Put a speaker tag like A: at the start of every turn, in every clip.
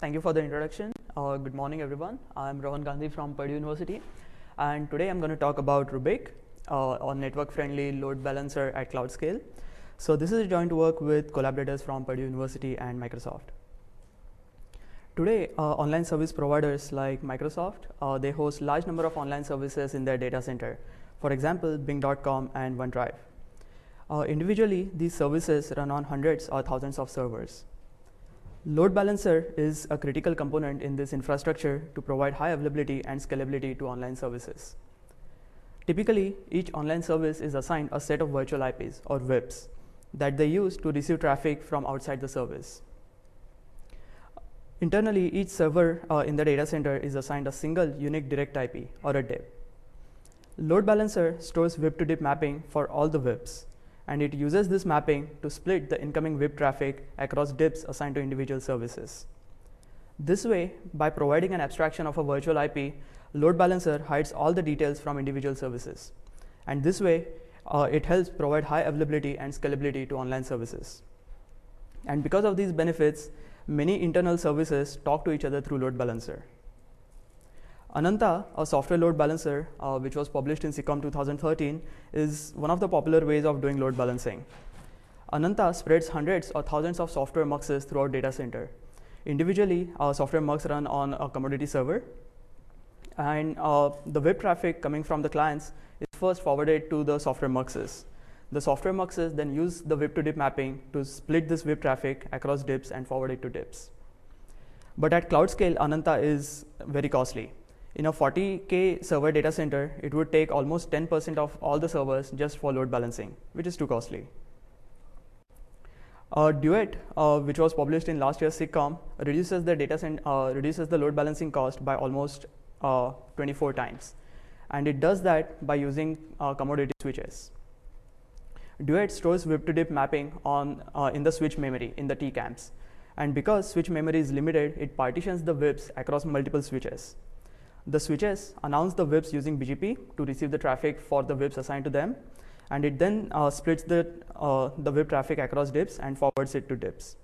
A: Thank you for the introduction. Good morning, everyone. I'm Rohan Gandhi from Purdue University, and today I'm going to talk about Rubik, a network-friendly load balancer at cloud scale. So this is a joint work with collaborators from Purdue University and Microsoft. Today, online service providers like Microsoft, they host large number of online services in their data center. For example, Bing.com and OneDrive. Individually, these services run on hundreds or thousands of servers. Load balancer is a critical component in this infrastructure to provide high availability and scalability to online services. Typically, each online service is assigned a set of virtual IPs or VIPs that they use to receive traffic from outside the service. Internally, each server in the data center is assigned a single unique direct IP or a DIP. Load balancer stores VIP to DIP mapping for all the VIPs, and it uses this mapping to split the incoming VIP traffic across DIPs assigned to individual services. This way, by providing an abstraction of a virtual IP, load balancer hides all the details from individual services. And this way, it helps provide high availability and scalability to online services. And because of these benefits, many internal services talk to each other through load balancer. Ananta, a software load balancer, which was published in SICOM 2013, is one of the popular ways of doing load balancing. Ananta spreads hundreds or thousands of software muxes throughout data center. Individually, software mux run on a commodity server, and the web traffic coming from the clients is first forwarded to the software muxes. The software muxes then use the VIP to DIP mapping to split this VIP traffic across DIPs and forward it to DIPs. But at cloud scale, Ananta is very costly. In a 40K server data center, it would take almost 10% of all the servers just for load balancing, which is too costly. Duet, which was published in last year's SICOM, reduces the load balancing cost by almost 24 times. And it does that by using commodity switches. Duet stores VIP to DIP mapping in the switch memory in the TCAMs. And because switch memory is limited, it partitions the VIPs across multiple switches. The switches announce the VIPs using BGP to receive the traffic for the VIPs assigned to them, and it then splits the VIP traffic across DIPs and forwards it to DIPs.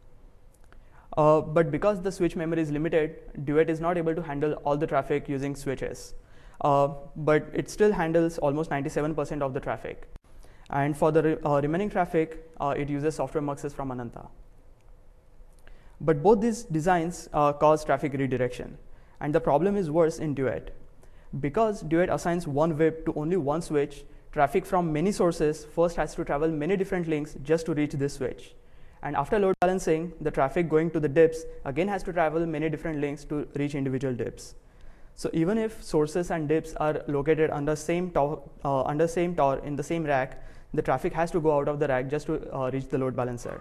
A: But because the switch memory is limited, Duet is not able to handle all the traffic using switches, but it still handles almost 97% of the traffic. And for the remaining traffic, it uses software muxes from Ananta. But both these designs cause traffic redirection. And the problem is worse in Duet. Because Duet assigns one VIP to only one switch, traffic from many sources first has to travel many different links just to reach this switch. And after load balancing, the traffic going to the DIPs again has to travel many different links to reach individual DIPs. So even if sources and DIPs are located under same TOR in the same rack, the traffic has to go out of the rack just to reach the load balancer.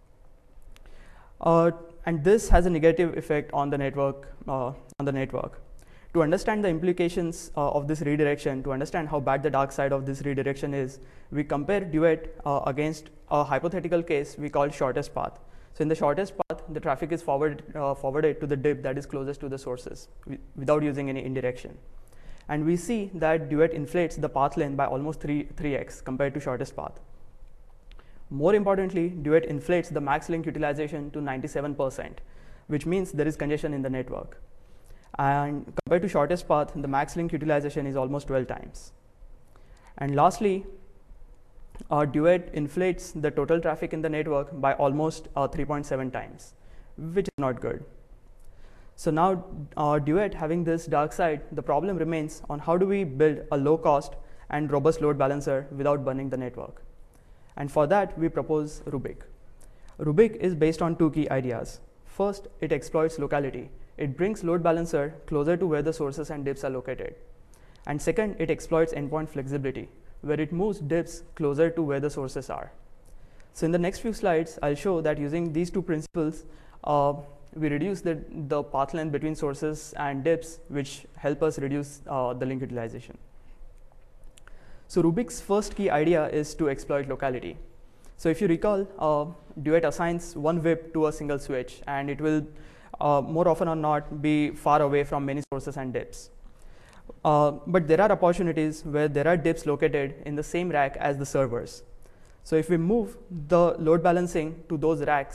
A: And this has a negative effect on the network. To understand the implications of this redirection, to understand how bad the dark side of this redirection is, we compare Duet against a hypothetical case we call shortest path. So in the shortest path, the traffic is forwarded to the DIP that is closest to the sources without using any indirection. And we see that Duet inflates the path length by almost 3x compared to shortest path. More importantly, Duet inflates the max link utilization to 97%, which means there is congestion in the network. And compared to shortest path, the max link utilization is almost 12 times. And lastly, Duet inflates the total traffic in the network by almost 3.7 times, which is not good. So now Duet having this dark side, the problem remains on how do we build a low cost and robust load balancer without burning the network. And for that, we propose Rubik. Rubik is based on two key ideas. First, it exploits locality. It brings load balancer closer to where the sources and DIPs are located. And second, it exploits endpoint flexibility, where it moves DIPs closer to where the sources are. So in the next few slides, I'll show that using these two principles, we reduce the path length between sources and DIPs, which help us reduce the link utilization. So Rubik's first key idea is to exploit locality. So if you recall, Duet assigns one VIP to a single switch, and it will more often or not be far away from many sources and DIPs. But there are opportunities where there are DIPs located in the same rack as the servers. So if we move the load balancing to those racks,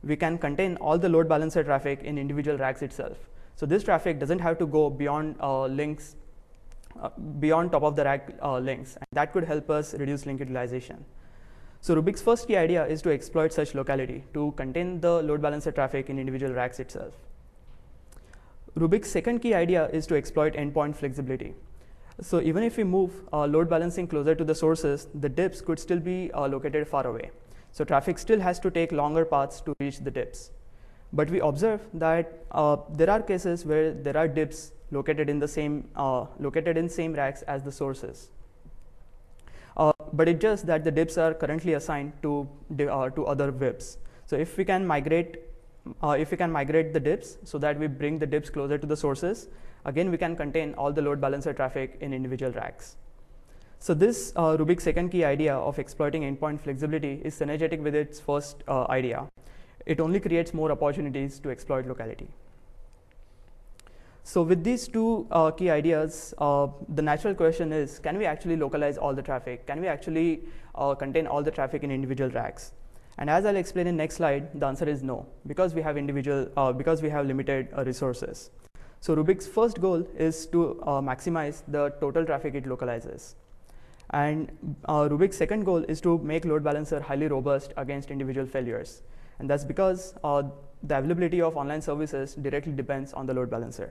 A: we can contain all the load balancer traffic in individual racks itself. So this traffic doesn't have to go beyond links, beyond top of the rack links, and that could help us reduce link utilization. So Rubik's first key idea is to exploit such locality to contain the load balancer traffic in individual racks itself. Rubik's second key idea is to exploit endpoint flexibility. So even if we move load balancing closer to the sources, the dips could still be located far away. So traffic still has to take longer paths to reach the dips. But we observe that there are cases where there are dips located in same racks as the sources. But it's just that the dips are currently assigned to other WIPs. So if we can migrate the dips so that we bring the dips closer to the sources, again we can contain all the load balancer traffic in individual racks. So this Rubik's second key idea of exploiting endpoint flexibility is synergetic with its first idea. It only creates more opportunities to exploit locality. So with these two key ideas, the natural question is, can we actually localize all the traffic? Can we actually contain all the traffic in individual racks? And as I'll explain in next slide, the answer is no, because we have limited resources. So Rubik's first goal is to maximize the total traffic it localizes. And Rubik's second goal is to make load balancer highly robust against individual failures. And that's because the availability of online services directly depends on the load balancer.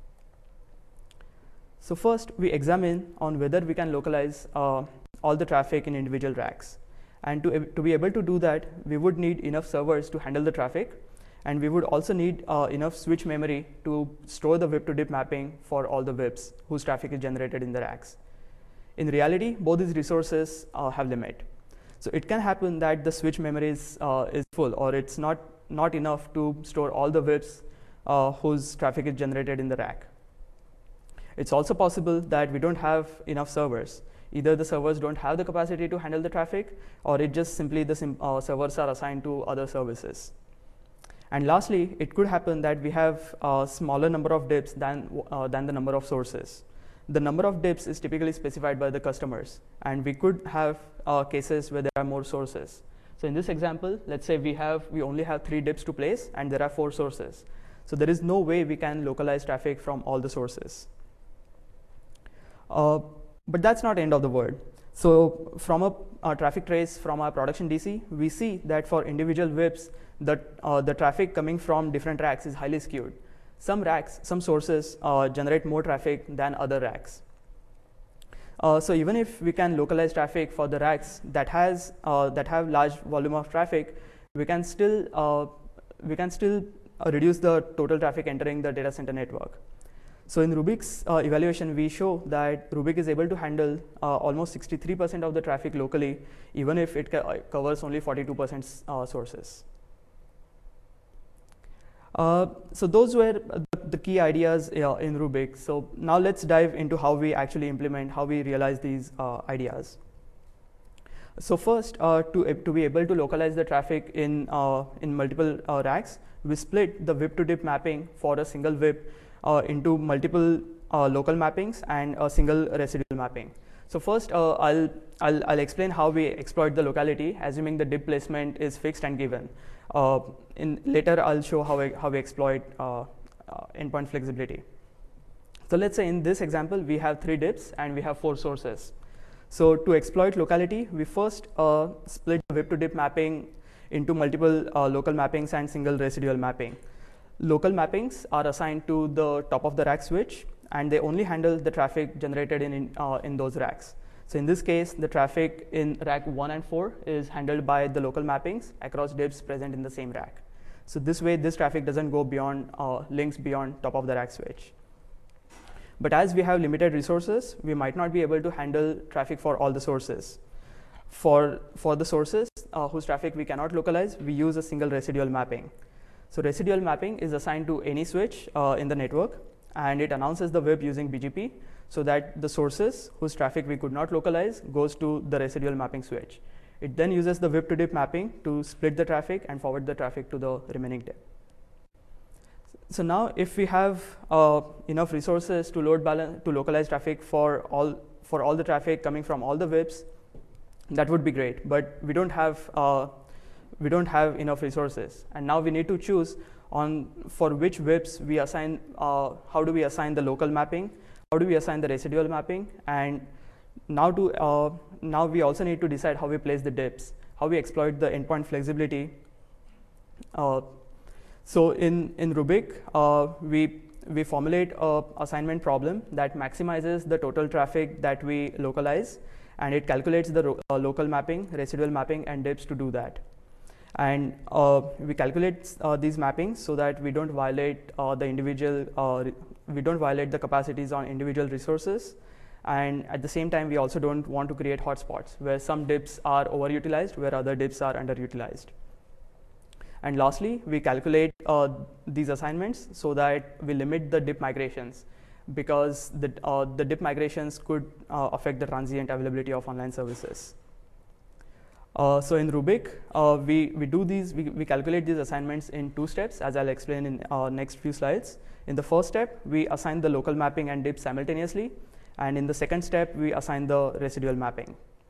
A: So first, we examine on whether we can localize all the traffic in individual racks. And to be able to do that, we would need enough servers to handle the traffic, and we would also need enough switch memory to store the WIP to DIP mapping for all the WIPs whose traffic is generated in the racks. In reality, both these resources have limit. So it can happen that the switch memory is full, or it's not enough to store all the WIPs whose traffic is generated in the rack. It's also possible that we don't have enough servers. Either the servers don't have the capacity to handle the traffic, or it just simply the servers are assigned to other services. And lastly, it could happen that we have a smaller number of dips than the number of sources. The number of dips is typically specified by the customers, and we could have cases where there are more sources. So in this example, let's say we only have 3 dips to place, and there are 4 sources. So there is no way we can localize traffic from all the sources. But that's not the end of the world. So from a traffic trace from our production DC, we see that for individual WIPs, the traffic coming from different racks is highly skewed. Some sources generate more traffic than other racks. So even if we can localize traffic for the racks that have large volume of traffic, we can still reduce the total traffic entering the data center network. So in Rubik's evaluation, we show that Rubik is able to handle almost 63% of the traffic locally, even if it covers only 42% sources. So those were the key ideas in Rubik. So now let's dive into how we actually implement, how we realize these ideas. So first, to be able to localize the traffic in multiple racks, we split the WIP to DIP mapping for a single WIP into multiple local mappings and a single residual mapping. So first, I'll explain how we exploit the locality, assuming the DIP placement is fixed and given. Later, I'll show how we exploit endpoint flexibility. So let's say in this example, we have 3 dips and we have 4 sources. So to exploit locality, we first split the WIP to DIP mapping into multiple local mappings and single residual mapping. Local mappings are assigned to the top of the rack switch, and they only handle the traffic generated in those racks. So in this case, the traffic in rack 1 and 4 is handled by the local mappings across dips present in the same rack. So this way, this traffic doesn't go beyond links beyond top of the rack switch. But as we have limited resources, we might not be able to handle traffic for all the sources. For the sources whose traffic we cannot localize, we use a single residual mapping. So residual mapping is assigned to any switch in the network, and it announces the WIP using BGP so that the sources whose traffic we could not localize goes to the residual mapping switch. It then uses the WIP to DIP mapping to split the traffic and forward the traffic to the remaining dip. So now if we have enough resources to localize traffic for all the traffic coming from all the WIPs, that would be great. But we don't have we don't have enough resources, and now we need to choose on for which WIPs we assign, how do we assign the local mapping, how do we assign the residual mapping, and now we also need to decide how we place the dips, how we exploit the endpoint flexibility. So in Rubik, we formulate a assignment problem that maximizes the total traffic that we localize, and it calculates the local mapping, residual mapping, and dips to do that. And we calculate these mappings so that we don't violate we don't violate the capacities on individual resources, and at the same time we also don't want to create hotspots where some dips are overutilized, where other dips are underutilized. And lastly, we calculate these assignments so that we limit the dip migrations, because the dip migrations could affect the transient availability of online services. So in Rubik, we calculate these assignments in 2 steps, as I'll explain in next few slides. In the first step, we assign the local mapping and dip simultaneously, and in the second step, we assign the residual mapping.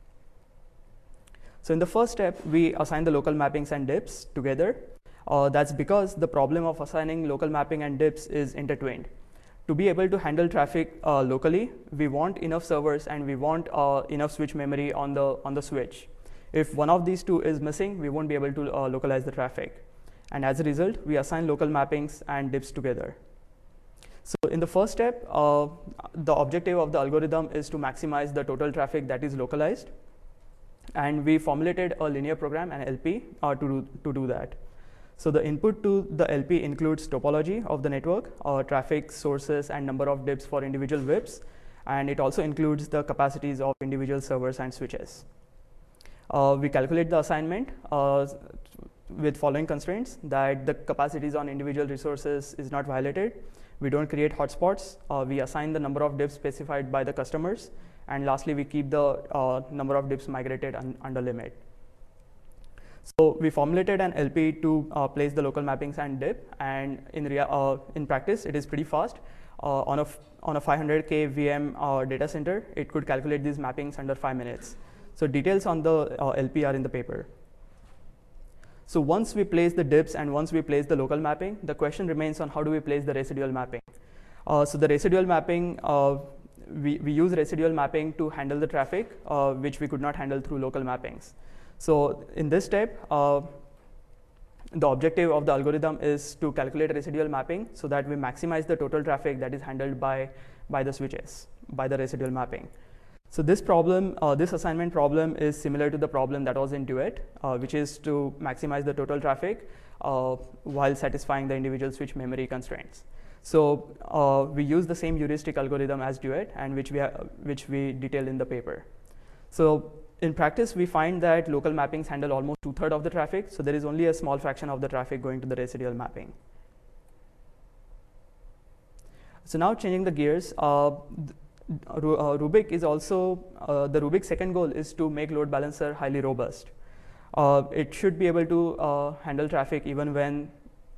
A: So in the first step, we assign the local mappings and dips together. That's because the problem of assigning local mapping and dips is intertwined. To be able to handle traffic locally, we want enough servers and we want enough switch memory on the switch. If one of these two is missing, we won't be able to localize the traffic. And as a result, we assign local mappings and dips together. So in the first step, the objective of the algorithm is to maximize the total traffic that is localized. And we formulated a linear program, an LP, to do that. So the input to the LP includes topology of the network, traffic sources, and number of dips for individual WIPs. And it also includes the capacities of individual servers and switches. We calculate the assignment with following constraints: that the capacities on individual resources is not violated, we don't create hotspots, we assign the number of dips specified by the customers, and lastly, we keep the number of dips migrated under limit. So we formulated an LP to place the local mappings and dip, and in practice, it is pretty fast. On a 500K VM data center, it could calculate these mappings under 5 minutes. So details on the LP are in the paper. So once we place the dips and once we place the local mapping, the question remains on how do we place the residual mapping. So the residual mapping, we use residual mapping to handle the traffic, which we could not handle through local mappings. So in this step, the objective of the algorithm is to calculate residual mapping so that we maximize the total traffic that is handled by the switches, by the residual mapping. So this problem, this assignment problem is similar to the problem that was in Duet, which is to maximize the total traffic while satisfying the individual switch memory constraints. So we use the same heuristic algorithm as Duet, and which we detailed in the paper. So in practice, we find that local mappings handle almost 2/3 of the traffic, so there is only a small fraction of the traffic going to the residual mapping. So now changing the gears, Rubik is also, the Rubik's second goal is to make load balancer highly robust. It should be able to handle traffic even when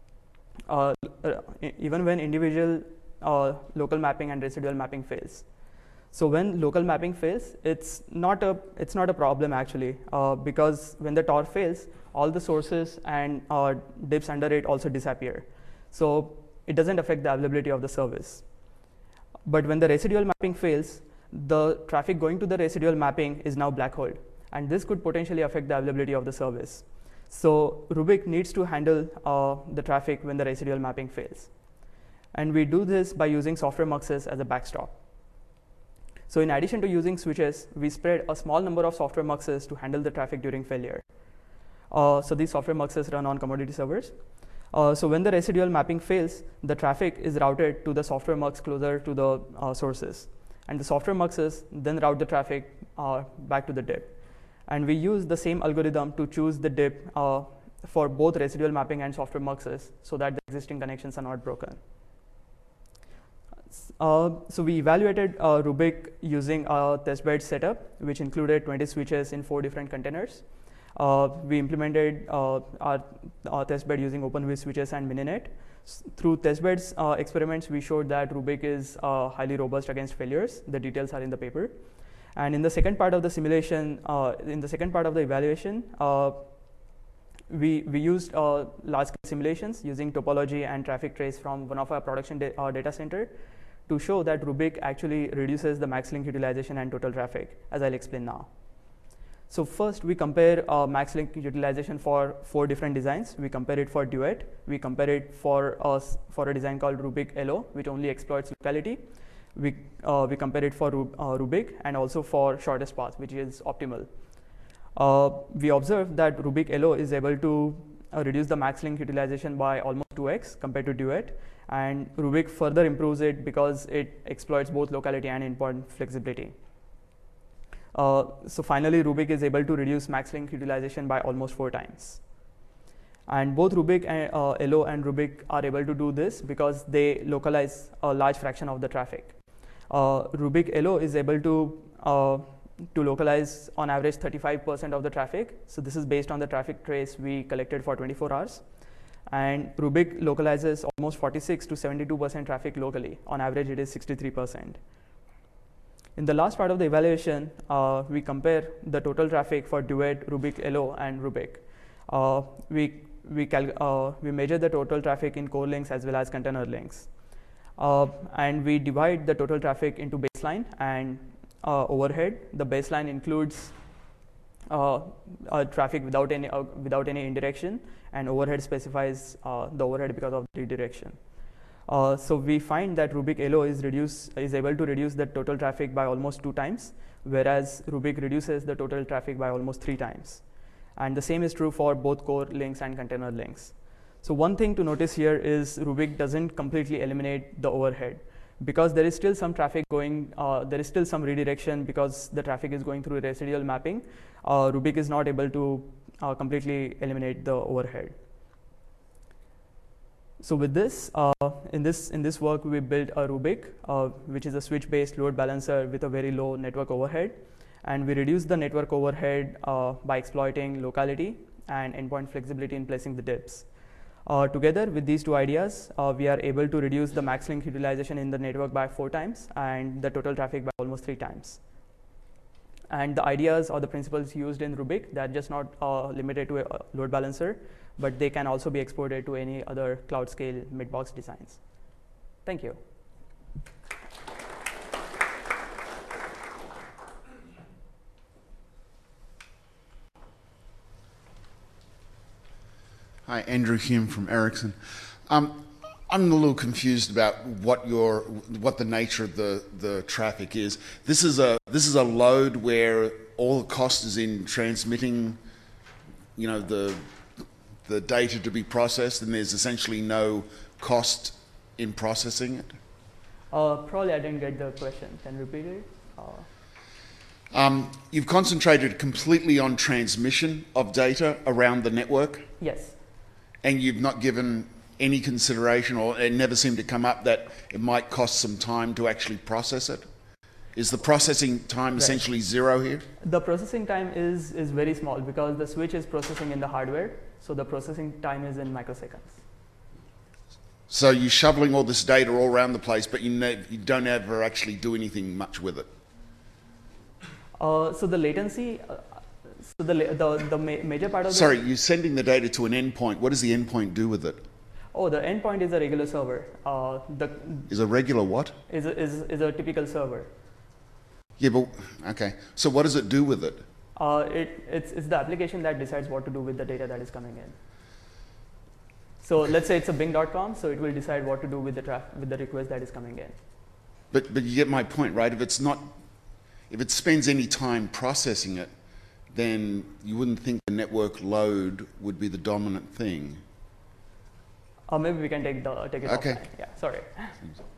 A: individual local mapping and residual mapping fails. So when local mapping fails, it's not a problem actually, because when the TOR fails, all the sources and dips under it also disappear. So it doesn't affect the availability of the service. But when the residual mapping fails, the traffic going to the residual mapping is now black holed, and this could potentially affect the availability of the service. So Rubik needs to handle the traffic when the residual mapping fails. And we do this by using software muxes as a backstop. So in addition to using switches, we spread a small number of software muxes to handle the traffic during failure. So these software muxes run on commodity servers. So when the residual mapping fails, the traffic is routed to the software mux closer to the sources. And the software muxes then route the traffic back to the dip. And we use the same algorithm to choose the dip for both residual mapping and software muxes so that the existing connections are not broken. So we evaluated Rubik using a testbed setup, which included 20 switches in 4 different containers. We implemented our testbed using OpenWhisk switches and Mininet. Through testbeds experiments, we showed that Rubik is highly robust against failures. The details are in the paper. And in the second part of the simulation, in the second part of the evaluation, we used large-scale simulations using topology and traffic trace from one of our production data center to show that Rubik actually reduces the max link utilization and total traffic, as I'll explain now. So first, we compare max link utilization for 4 different designs. We compare it for Duet. We compare it for a design called Rubik LO, which only exploits locality. We compare it for Rubik and also for shortest path, which is optimal. We observed that Rubik LO is able to reduce the max link utilization by almost 2x compared to Duet, and Rubik further improves it because it exploits both locality and endpoint flexibility. So finally, Rubik is able to reduce max link utilization by almost 4 times. And both Rubik and LO and Rubik are able to do this because they localize a large fraction of the traffic. Rubik LO is able to localize on average 35% of the traffic. So this is based on the traffic trace we collected for 24 hours. And Rubik localizes almost 46 to 72% traffic locally. On average, it is 63%. In the last part of the evaluation, we compare the total traffic for Duet, Rubik LO, and Rubik. We measure the total traffic in core links as well as container links. And we divide the total traffic into baseline and overhead. The baseline includes traffic without any indirection, and overhead specifies the overhead because of the redirection. So we find that Rubik LO is able to reduce the total traffic by almost 2 times, whereas Rubik reduces the total traffic by almost 3 times. And the same is true for both core links and container links. So one thing to notice here is Rubik doesn't completely eliminate the overhead, because there is still some traffic going, there is still some redirection because the traffic is going through residual mapping. Rubik is not able to completely eliminate the overhead. So with this, in this work, we built a Rubik, which is a switch-based load balancer with a very low network overhead, and we reduced the network overhead by exploiting locality and endpoint flexibility in placing the dips. Together with these 2 ideas, we are able to reduce the max link utilization in the network by 4 times and the total traffic by almost 3 times. And the ideas or the principles used in Rubik, they are just not limited to a load balancer, but they can also be exported to any other cloud scale mid-box designs. Thank you.
B: Hi, Andrew Hume from Ericsson. I'm a little confused about what the nature of the traffic is. This is a load where all the cost is in transmitting, the data to be processed, and there's essentially no cost in processing it?
A: Probably I didn't get the question. Can you repeat it?
B: You've concentrated completely on transmission of data around the network?
A: Yes.
B: And you've not given any consideration, or it never seemed to come up, that it might cost some time to actually process it? Is the processing time essentially 0 here?
A: The processing time is very small because the switch is processing in the hardware, so the processing time is in microseconds.
B: So you're shoveling all this data all around the place, but you don't ever actually do anything much with it?
A: So the latency, so the major part of
B: Sorry, you're sending the data to an endpoint. What does the endpoint do with it?
A: Oh, the endpoint is a regular server.
B: Is a regular what?
A: Is a typical server.
B: Yeah, but okay. So what does it do with it?
A: It's the application that decides what to do with the data that is coming in. So let's say it's a Bing.com, so it will decide what to do with the request that is coming in.
B: But you get my point, right? If it spends any time processing it, then you wouldn't think the network load would be the dominant thing.
A: Maybe we can take it
B: okay.
A: offline. Yeah, sorry.